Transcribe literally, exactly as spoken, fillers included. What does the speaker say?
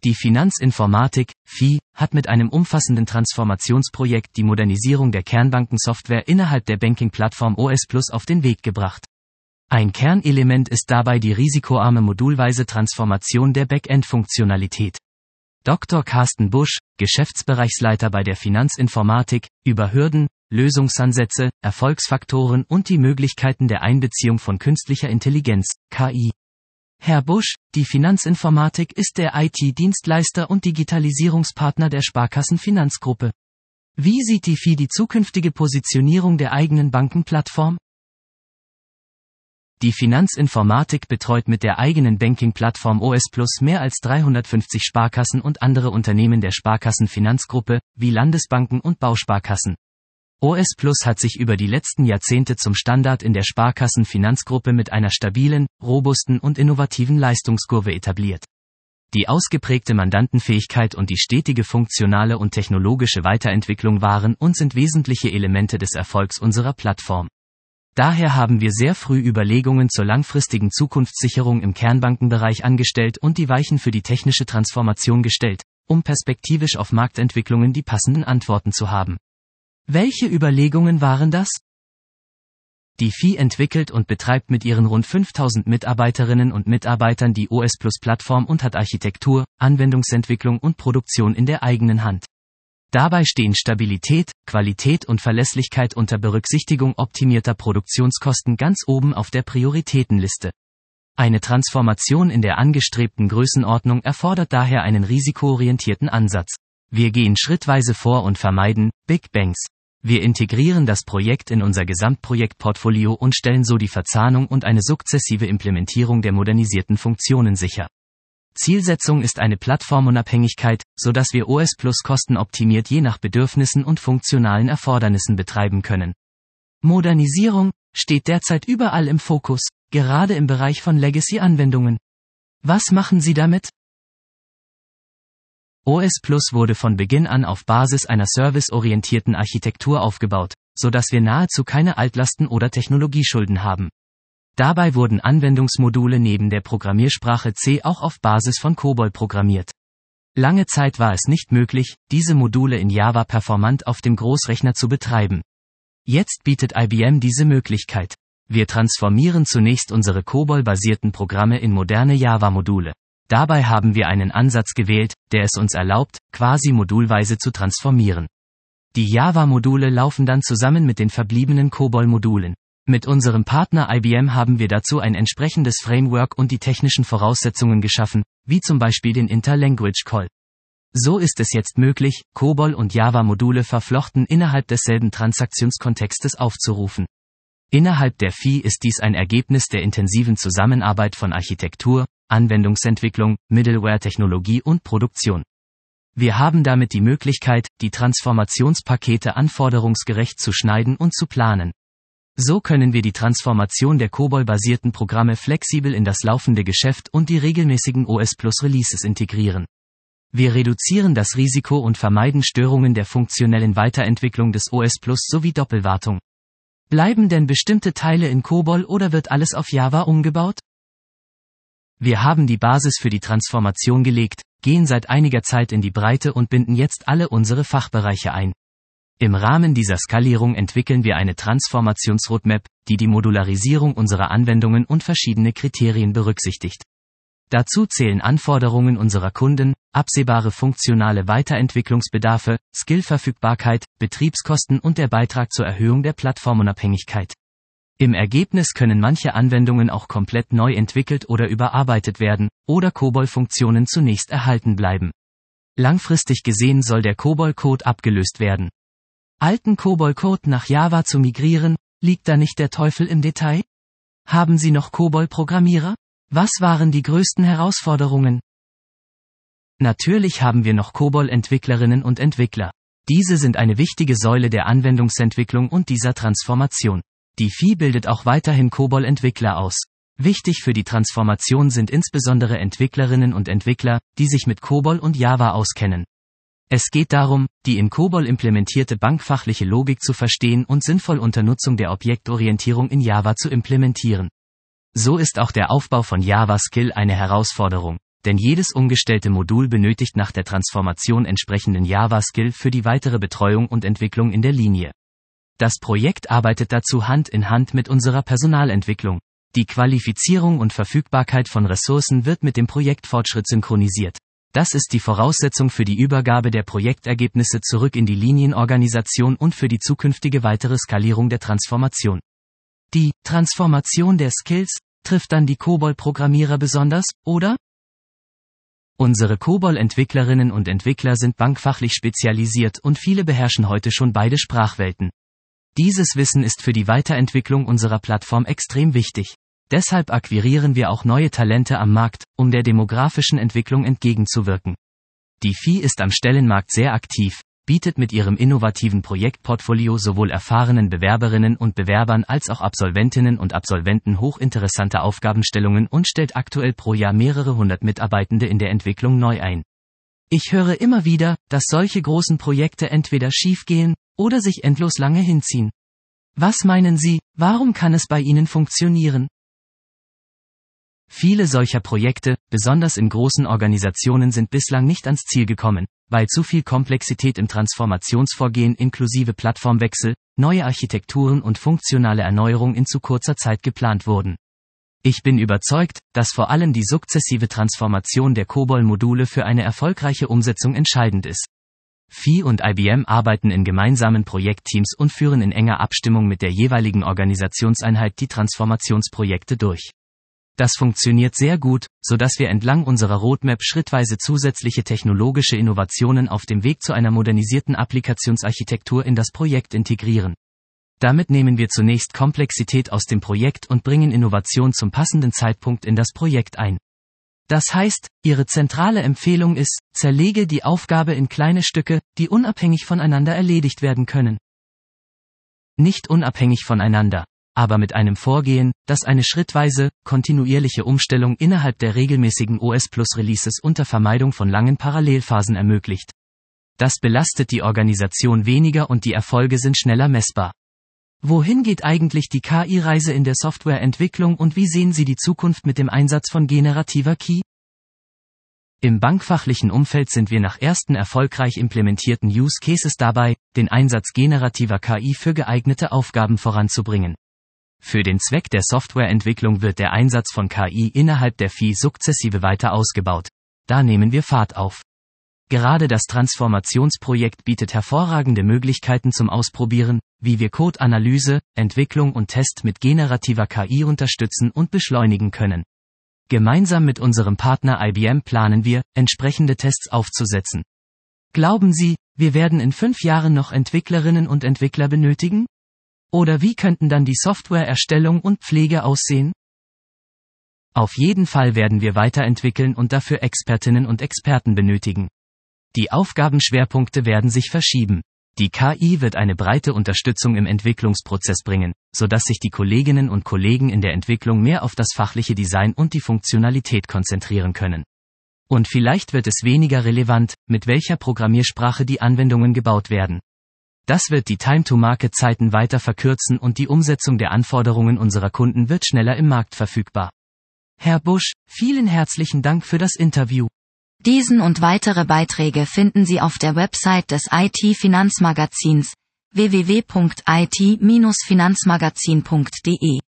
Die Finanzinformatik, F I, hat mit einem umfassenden Transformationsprojekt die Modernisierung der Kernbankensoftware innerhalb der Banking-Plattform O S Plus auf den Weg gebracht. Ein Kernelement ist dabei die risikoarme modulweise Transformation der Backend-Funktionalität. Doktor Carsten Busch, Geschäftsbereichsleiter bei der Finanzinformatik, über Hürden, Lösungsansätze, Erfolgsfaktoren und die Möglichkeiten der Einbeziehung von künstlicher Intelligenz, K I. Herr Busch, die Finanzinformatik ist der I T-Dienstleister und Digitalisierungspartner der Sparkassen-Finanzgruppe. Wie sieht die F I die zukünftige Positionierung der eigenen Bankenplattform? Die Finanzinformatik betreut mit der eigenen Banking-Plattform O S Plus mehr als dreihundertfünfzig Sparkassen und andere Unternehmen der Sparkassen-Finanzgruppe, wie Landesbanken und Bausparkassen. O S Plus hat sich über die letzten Jahrzehnte zum Standard in der Sparkassen-Finanzgruppe mit einer stabilen, robusten und innovativen Leistungskurve etabliert. Die ausgeprägte Mandantenfähigkeit und die stetige funktionale und technologische Weiterentwicklung waren und sind wesentliche Elemente des Erfolgs unserer Plattform. Daher haben wir sehr früh Überlegungen zur langfristigen Zukunftssicherung im Kernbankenbereich angestellt und die Weichen für die technische Transformation gestellt, um perspektivisch auf Marktentwicklungen die passenden Antworten zu haben. Welche Überlegungen waren das? Die F I entwickelt und betreibt mit ihren rund fünftausend Mitarbeiterinnen und Mitarbeitern die O S Plus Plattform und hat Architektur, Anwendungsentwicklung und Produktion in der eigenen Hand. Dabei stehen Stabilität, Qualität und Verlässlichkeit unter Berücksichtigung optimierter Produktionskosten ganz oben auf der Prioritätenliste. Eine Transformation in der angestrebten Größenordnung erfordert daher einen risikoorientierten Ansatz. Wir gehen schrittweise vor und vermeiden Big Bangs. Wir integrieren das Projekt in unser Gesamtprojektportfolio und stellen so die Verzahnung und eine sukzessive Implementierung der modernisierten Funktionen sicher. Zielsetzung ist eine Plattformunabhängigkeit, sodass wir O S Plus kostenoptimiert je nach Bedürfnissen und funktionalen Erfordernissen betreiben können. Modernisierung steht derzeit überall im Fokus, gerade im Bereich von Legacy-Anwendungen. Was machen Sie damit? O S Plus wurde von Beginn an auf Basis einer serviceorientierten Architektur aufgebaut, sodass wir nahezu keine Altlasten oder Technologieschulden haben. Dabei wurden Anwendungsmodule neben der Programmiersprache C auch auf Basis von COBOL programmiert. Lange Zeit war es nicht möglich, diese Module in Java performant auf dem Großrechner zu betreiben. Jetzt bietet I B M diese Möglichkeit. Wir transformieren zunächst unsere COBOL-basierten Programme in moderne Java-Module. Dabei haben wir einen Ansatz gewählt, der es uns erlaubt, quasi modulweise zu transformieren. Die Java-Module laufen dann zusammen mit den verbliebenen COBOL-Modulen. Mit unserem Partner I B M haben wir dazu ein entsprechendes Framework und die technischen Voraussetzungen geschaffen, wie zum Beispiel den Interlanguage Call. So ist es jetzt möglich, COBOL und Java-Module verflochten innerhalb desselben Transaktionskontextes aufzurufen. Innerhalb der F I ist dies ein Ergebnis der intensiven Zusammenarbeit von Architektur, Anwendungsentwicklung, Middleware-Technologie und Produktion. Wir haben damit die Möglichkeit, die Transformationspakete anforderungsgerecht zu schneiden und zu planen. So können wir die Transformation der COBOL-basierten Programme flexibel in das laufende Geschäft und die regelmäßigen O S Plus Releases integrieren. Wir reduzieren das Risiko und vermeiden Störungen der funktionellen Weiterentwicklung des O S Plus sowie Doppelwartung. Bleiben denn bestimmte Teile in COBOL oder wird alles auf Java umgebaut? Wir haben die Basis für die Transformation gelegt, gehen seit einiger Zeit in die Breite und binden jetzt alle unsere Fachbereiche ein. Im Rahmen dieser Skalierung entwickeln wir eine Transformationsroadmap, die die Modularisierung unserer Anwendungen und verschiedene Kriterien berücksichtigt. Dazu zählen Anforderungen unserer Kunden, absehbare funktionale Weiterentwicklungsbedarfe, Skillverfügbarkeit, Betriebskosten und der Beitrag zur Erhöhung der Plattformunabhängigkeit. Im Ergebnis können manche Anwendungen auch komplett neu entwickelt oder überarbeitet werden, oder COBOL-Funktionen zunächst erhalten bleiben. Langfristig gesehen soll der COBOL-Code abgelöst werden. Alten COBOL-Code nach Java zu migrieren, liegt da nicht der Teufel im Detail? Haben Sie noch COBOL-Programmierer? Was waren die größten Herausforderungen? Natürlich haben wir noch COBOL-Entwicklerinnen und Entwickler. Diese sind eine wichtige Säule der Anwendungsentwicklung und dieser Transformation. Die F I bildet auch weiterhin COBOL-Entwickler aus. Wichtig für die Transformation sind insbesondere Entwicklerinnen und Entwickler, die sich mit COBOL und Java auskennen. Es geht darum, die in COBOL implementierte bankfachliche Logik zu verstehen und sinnvoll unter Nutzung der Objektorientierung in Java zu implementieren. So ist auch der Aufbau von Java Skill eine Herausforderung. denn jedes umgestellte Modul benötigt nach der Transformation entsprechenden Java-Skill für die weitere Betreuung und Entwicklung in der Linie. Das Projekt arbeitet dazu Hand in Hand mit unserer Personalentwicklung. Die Qualifizierung und Verfügbarkeit von Ressourcen wird mit dem Projektfortschritt synchronisiert. Das ist die Voraussetzung für die Übergabe der Projektergebnisse zurück in die Linienorganisation und für die zukünftige weitere Skalierung der Transformation. Die Transformation der Skills trifft dann die COBOL-Programmierer besonders, oder? Unsere COBOL-Entwicklerinnen und Entwickler sind bankfachlich spezialisiert und viele beherrschen heute schon beide Sprachwelten. Dieses Wissen ist für die Weiterentwicklung unserer Plattform extrem wichtig. Deshalb akquirieren wir auch neue Talente am Markt, um der demografischen Entwicklung entgegenzuwirken. Die F I ist am Stellenmarkt sehr aktiv, bietet mit ihrem innovativen Projektportfolio sowohl erfahrenen Bewerberinnen und Bewerbern als auch Absolventinnen und Absolventen hochinteressante Aufgabenstellungen und stellt aktuell pro Jahr mehrere hundert Mitarbeitende in der Entwicklung neu ein. Ich höre immer wieder, dass solche großen Projekte entweder schiefgehen oder sich endlos lange hinziehen. Was meinen Sie, warum kann es bei Ihnen funktionieren? Viele solcher Projekte, besonders in großen Organisationen, sind bislang nicht ans Ziel gekommen, weil zu viel Komplexität im Transformationsvorgehen inklusive Plattformwechsel, neue Architekturen und funktionale Erneuerung in zu kurzer Zeit geplant wurden. Ich bin überzeugt, dass vor allem die sukzessive Transformation der COBOL-Module für eine erfolgreiche Umsetzung entscheidend ist. F I und I B M arbeiten in gemeinsamen Projektteams und führen in enger Abstimmung mit der jeweiligen Organisationseinheit die Transformationsprojekte durch. Das funktioniert sehr gut, so dass wir entlang unserer Roadmap schrittweise zusätzliche technologische Innovationen auf dem Weg zu einer modernisierten Applikationsarchitektur in das Projekt integrieren. Damit nehmen wir zunächst Komplexität aus dem Projekt und bringen Innovation zum passenden Zeitpunkt in das Projekt ein. Das heißt, Ihre zentrale Empfehlung ist, zerlege die Aufgabe in kleine Stücke, die unabhängig voneinander erledigt werden können. Nicht unabhängig voneinander, aber mit einem Vorgehen, das eine schrittweise, kontinuierliche Umstellung innerhalb der regelmäßigen O S Plus Releases unter Vermeidung von langen Parallelphasen ermöglicht. Das belastet die Organisation weniger und die Erfolge sind schneller messbar. Wohin geht eigentlich die K I-Reise in der Softwareentwicklung und wie sehen Sie die Zukunft mit dem Einsatz von generativer K I? Im bankfachlichen Umfeld sind wir nach ersten erfolgreich implementierten Use Cases dabei, den Einsatz generativer K I für geeignete Aufgaben voranzubringen. Für den Zweck der Softwareentwicklung wird der Einsatz von K I innerhalb der F I sukzessive weiter ausgebaut. Da nehmen wir Fahrt auf. Gerade das Transformationsprojekt bietet hervorragende Möglichkeiten zum Ausprobieren, wie wir Code-Analyse, Entwicklung und Test mit generativer K I unterstützen und beschleunigen können. Gemeinsam mit unserem Partner I B M planen wir, entsprechende Tests aufzusetzen. Glauben Sie, wir werden in fünf Jahren noch Entwicklerinnen und Entwickler benötigen? Oder wie könnten dann die Softwareerstellung und Pflege aussehen? Auf jeden Fall werden wir weiterentwickeln und dafür Expertinnen und Experten benötigen. Die Aufgabenschwerpunkte werden sich verschieben. Die K I wird eine breite Unterstützung im Entwicklungsprozess bringen, sodass sich die Kolleginnen und Kollegen in der Entwicklung mehr auf das fachliche Design und die Funktionalität konzentrieren können. Und vielleicht wird es weniger relevant, mit welcher Programmiersprache die Anwendungen gebaut werden. Das wird die Time-to-Market-Zeiten weiter verkürzen und die Umsetzung der Anforderungen unserer Kunden wird schneller im Markt verfügbar. Herr Busch, vielen herzlichen Dank für das Interview. Diesen und weitere Beiträge finden Sie auf der Website des I T-Finanzmagazins w w w punkt i t Bindestrich finanzmagazin punkt d e.